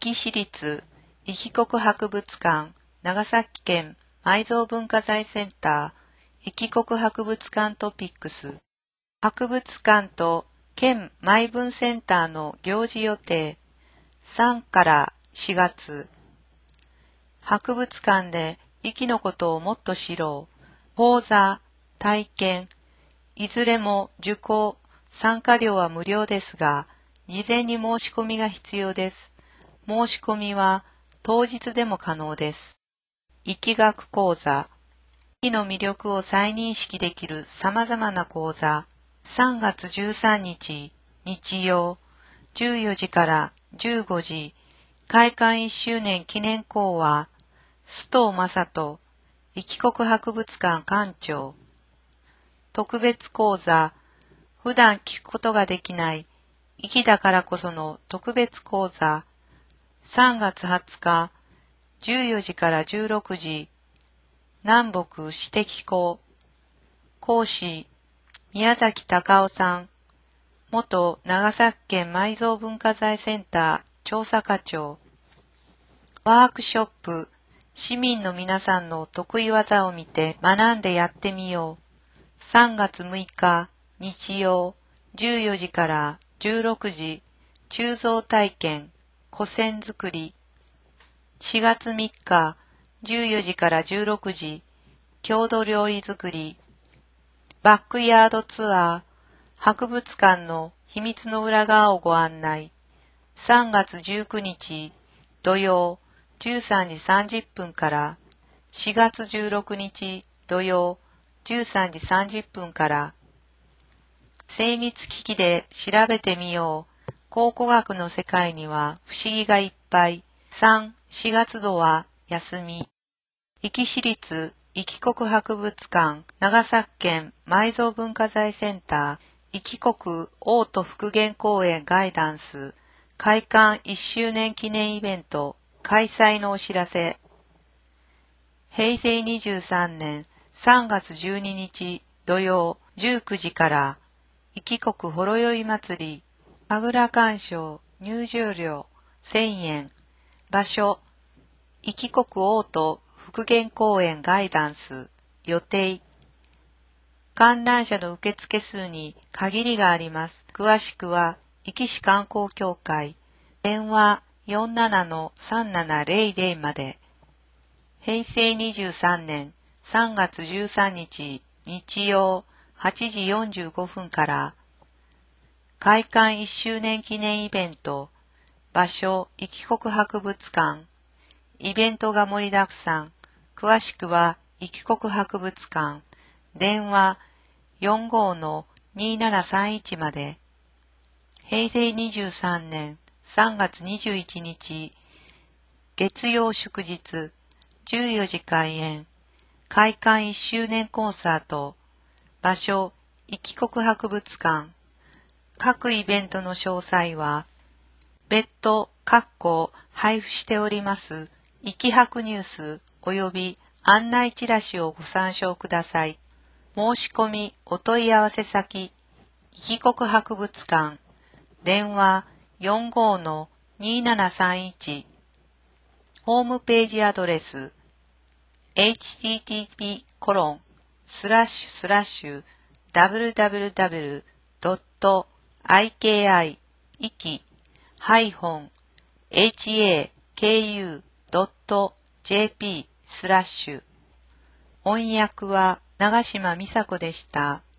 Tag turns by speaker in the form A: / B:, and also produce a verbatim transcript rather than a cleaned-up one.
A: 壱岐市立壱岐国博物館長崎県埋蔵文化財センター壱岐国博物館トピックス博物館と県埋分センターの行事予定さんからしがつ博物館で壱岐のことをもっと知ろう講座、体験いずれも受講、参加料は無料ですが事前に申し込みが必要です。申し込みは当日でも可能です。壱岐学講座壱岐の魅力を再認識できる様々な講座さんがつじゅうさんにち日曜じゅうよじからじゅうごじ開館いっしゅうねん記念講話須藤正人壱岐国博物館館長特別講座普段聞くことができない壱岐だからこその特別講座さんがつはつかじゅうよじからじゅうろくじ南北史跡講講師宮崎隆夫さん元長崎県埋蔵文化財センター調査課長ワークショップ市民の皆さんの得意技を見て学んでやってみようさんがつむいか日曜じゅうよじからじゅうろくじ鋳造体験古銭作りしがつみっかじゅうよじからじゅうろくじ郷土料理作りバックヤードツアー博物館の秘密の裏側をご案内さんがつじゅうくにち土曜じゅうさんじさんじゅっぷんからしがつじゅうろくにち土曜じゅうさんじさんじゅっぷんから精密機器で調べてみよう考古学の世界には不思議がいっぱいさん、しがつどは休み壱岐市立壱岐国博物館長崎県埋蔵文化財センター壱岐国王都復元公園ガイダンス開館いっしゅうねん記念イベント開催のお知らせへいせいにじゅうさんねんさんがつじゅうににち土曜じゅうくじから壱岐国ほろ酔い祭り神楽鑑賞入場料せんえん場所壱岐国王都復元公園ガイダンス予定観覧者の受付数に限りがあります。詳しくは壱岐市観光協会電話 よんななのさんななぜろぜろ までへいせいにじゅうさんねんさんがつじゅうさんにち日曜はちじよんじゅうごふんから開館いっしゅうねん記念イベント場所壱岐国博物館イベントが盛りだくさん詳しくは壱岐国博物館電話 よんごのにななさんいち までへいせいにじゅうさんねんさんがつにじゅういちにち月曜祝日じゅうよじ開演開館いっしゅうねんコンサート場所壱岐国博物館各イベントの詳細は別途括弧配布しております壱岐博ニュースおよび案内チラシをご参照ください。申し込みお問い合わせ先壱岐国博物館電話 よんごのにななさんいち ホームページアドレス エイチティーティーピーコロンスラッシュスラッシュダブリューダブリューダブリュードットアイケーアイイキハイフンエイチエーケーユードットジェーピースラッシュ翻訳は長島美佐子でした。